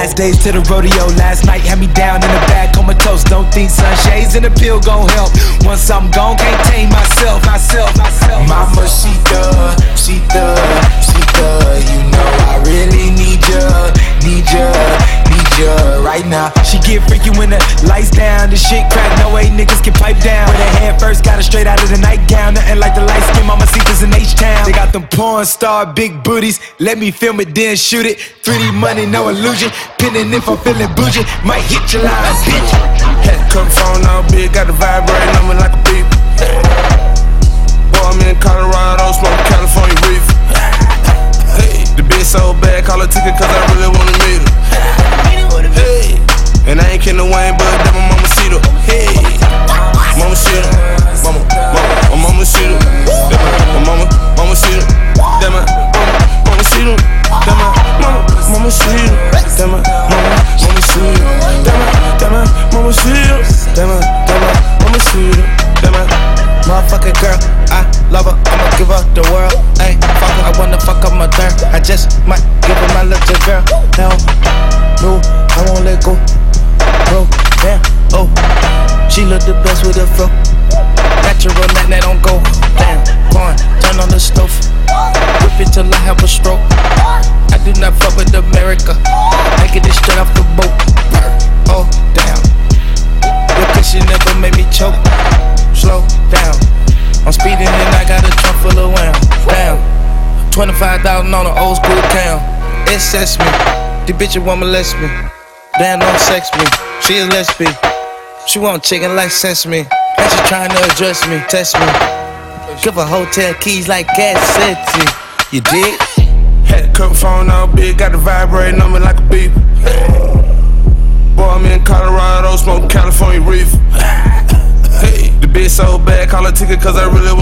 last days to the rodeo. Last night had me down in the bag, comatose. Don't think sunshades and a pill gon' help. Once I'm gone, can't tame myself. Mama, she thug. You know I really need ya right now. She get freaky when the lights down. The shit crack, no way niggas can pipe down. With her head first, got her straight out of the nightgown. Nothing like the light skin mamacitas in H-Town. They got them porn star big booties. Let me film it, then shoot it. 3D money, no illusion. Pinning if I'm feeling bougie. Might hit your line, bitch. Had to cut phone all big, got the vibrating on me like a beep. Boy, I'm in Colorado, smoking California reef. Hey, the bitch so bad, call her ticket cause I really wanna meet her. Hey, and I ain't kidding Wayne, but that my mama see her. Hey, mama see her. Mama see her. Mama see her. That my mama see her. That my mama see her. That my mama see her. That my mama see her. That my mama see her. That my motherfucking girl, I love her, I'ma give her the world. Ayy, fuck her, I wanna fuck up my third. I just might give her my little girl. Hell no, I won't let go. Bro, damn, oh, she look the best with her flow. Natural, that don't go. Damn, corn, turn on the stove. Whip it till I have a stroke. I do not fuck with America. I get it straight off the boat. Oh, damn. Because she never made me choke. Slow down. I'm speeding and I got a trunk full of wham. Damn. 25,000 on an old school cam. It sets me. The bitch want molest me. Damn, don't sex me. She is lesbian. She want chicken like sesame. And she trying to address me, test me. Give her hotel keys like Cat City. You dig? Had to cut phone all big, got the vibrating on me like a beep. Boy, I'm in Colorado, smoking California reef. Hey, the bitch so bad, call her ticket cause I really